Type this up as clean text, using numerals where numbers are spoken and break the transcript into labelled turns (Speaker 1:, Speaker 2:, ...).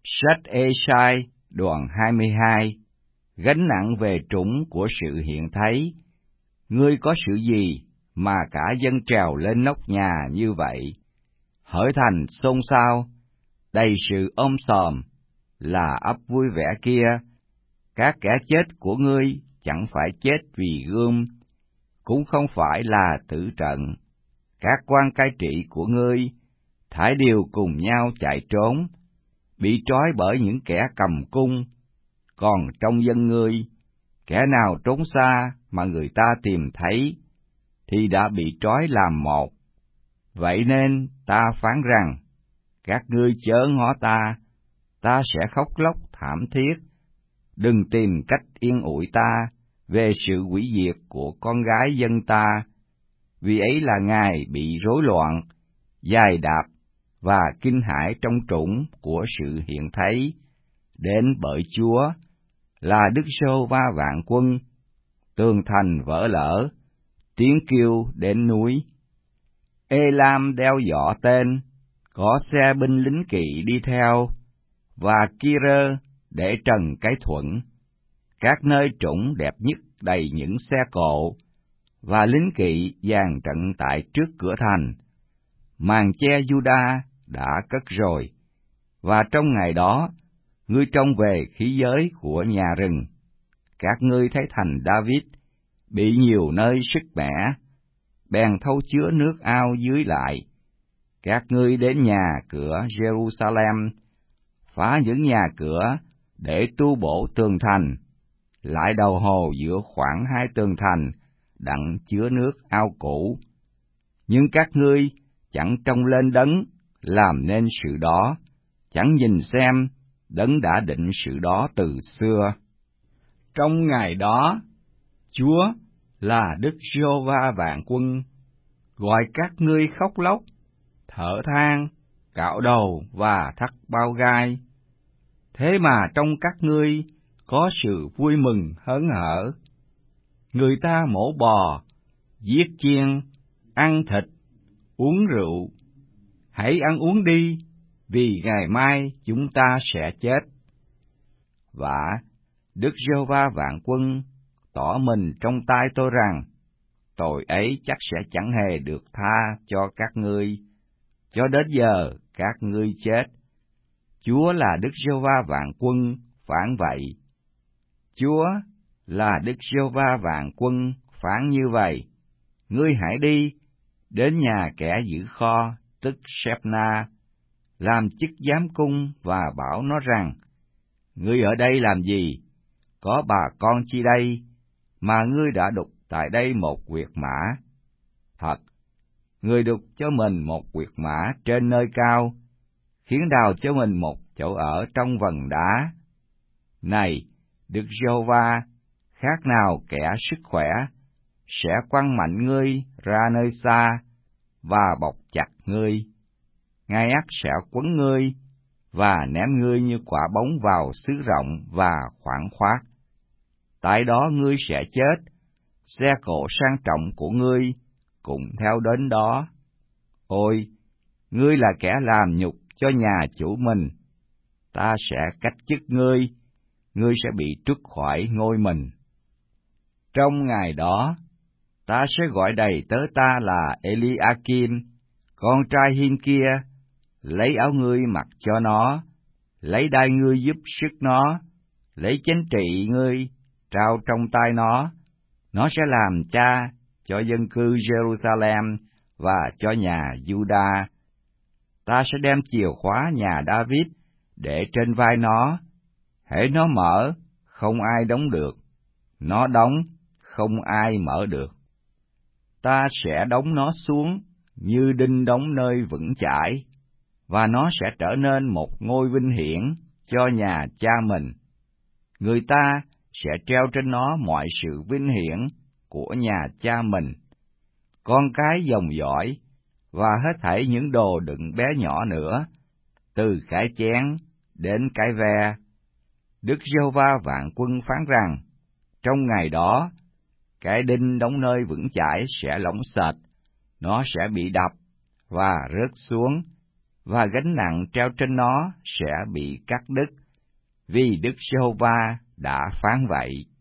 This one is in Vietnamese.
Speaker 1: Sách Ê-sai đoạn 22. Gánh nặng về trũng của sự hiện thấy. Ngươi có sự gì mà cả dân trèo lên nóc nhà như vậy? Hỡi thành xôn xao, đầy sự ôm sòm, là ấp vui vẻ kia. Các kẻ chết của ngươi chẳng phải chết vì gươm, cũng không phải là tử trận. Các quan cai trị của ngươi thải đều cùng nhau chạy trốn, bị trói bởi những kẻ cầm cung. Còn trong dân ngươi, kẻ nào trốn xa mà người ta tìm thấy, thì đã bị trói làm một. Vậy nên ta phán rằng, các ngươi chớ ngó ta sẽ khóc lóc thảm thiết. Đừng tìm cách yên ủi ta về sự hủy diệt của con gái dân ta, vì ấy là ngày bị rối loạn, dài đạp và kinh hãi trong trũng của sự hiện thấy, đến bởi Chúa, là Đức Giê-hô-va vạn quân. Tường thành vỡ lở, tiếng kêu đến núi. Ê-lam đeo giỏ tên, có xe binh lính kỵ đi theo, và Ki-rơ để trần cái thuẫn. Các nơi trũng đẹp nhất đầy những xe cộ, và lính kỵ dàn trận tại trước cửa thành. Màn che Giu-đa đã cất rồi, và trong ngày đó, ngươi trông về khí giới của nhà rừng. Các ngươi thấy thành David bị nhiều nơi sứt mẻ, bèn thâu chứa nước ao dưới lại. Các ngươi đến nhà cửa Jerusalem, phá những nhà cửa để tu bổ tường thành, lại đầu hồ giữa khoảng hai tường thành, đặng chứa nước ao cũ. Nhưng các ngươi chẳng trông lên Đấng làm nên sự đó, chẳng nhìn xem Đấng đã định sự đó từ xưa. Trong ngày đó, Chúa là Đức Giê-hô-va vạn quân, gọi các ngươi khóc lóc, thở than, cạo đầu và thắt bao gai. Thế mà trong các ngươi có sự vui mừng hớn hở. Người ta mổ bò, giết chiên, ăn thịt, uống rượu. Hãy ăn uống đi, vì ngày mai chúng ta sẽ chết. Và Đức Giê-hô-va vạn quân tỏ mình trong tay tôi rằng, tội ấy chắc sẽ chẳng hề được tha cho các ngươi, cho đến giờ các ngươi chết. Chúa là Đức Giê-hô-va vạn quân phán vậy. Chúa là Đức Giê-hô-va vạn quân phán như vậy. Ngươi hãy đi đến nhà kẻ giữ kho, tức Sếp-na, làm chức giám cung và bảo nó rằng, ngươi ở đây làm gì? Có bà con chi đây, mà ngươi đã đục tại đây một huyệt mã? Thật, ngươi đục cho mình một huyệt mã trên nơi cao, khiến đào cho mình một chỗ ở trong vần đá. Này, Đức Giê-hô-va, khác nào kẻ sức khỏe, sẽ quăng mạnh ngươi ra nơi xa, và bọc chặt ngươi. Ngài ắt sẽ quấn ngươi, và ném ngươi như quả bóng vào xứ rộng và khoảng khoát. Tại đó ngươi sẽ chết, xe cộ sang trọng của ngươi cũng theo đến đó. Ôi, ngươi là kẻ làm nhục cho nhà chủ mình. Ta sẽ cách chức ngươi, ngươi sẽ bị trút khỏi ngôi mình. Trong ngày đó, ta sẽ gọi đầy tớ ta là Eli-a-kim, con trai Hin-kia, lấy áo ngươi mặc cho nó, lấy đai ngươi giúp sức nó, lấy chánh trị ngươi trao trong tay nó sẽ làm cha cho dân cư Jerusalem và cho nhà Giu-đa. Ta sẽ đem chìa khóa nhà David để trên vai nó, hễ nó mở, không ai đóng được, nó đóng, không ai mở được. Ta sẽ đóng nó xuống như đinh đóng nơi vững chãi, và nó sẽ trở nên một ngôi vinh hiển cho nhà cha mình. Người ta sẽ treo trên nó mọi sự vinh hiển của nhà cha mình, con cái dòng dõi, và hết thảy những đồ đựng bé nhỏ nữa, từ cái chén đến cái ve. Đức Giê-hô-va vạn quân phán rằng, trong ngày đó, cái đinh đóng nơi vững chãi sẽ lỏng xệt, nó sẽ bị đập và rớt xuống, và gánh nặng treo trên nó sẽ bị cắt đứt, vì Đức Giê-hô-va đã phán vậy.